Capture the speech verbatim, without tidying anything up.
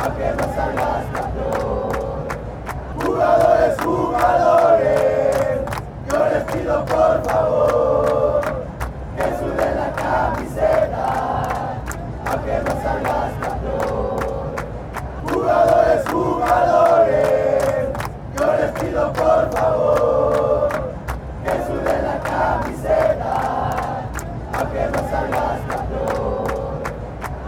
que no salgas campeón. Jugadores, jugadores, yo les pido por favor que suden la camiseta, aunque no salgas campeón. Jugadores, jugadores, yo les pido por favor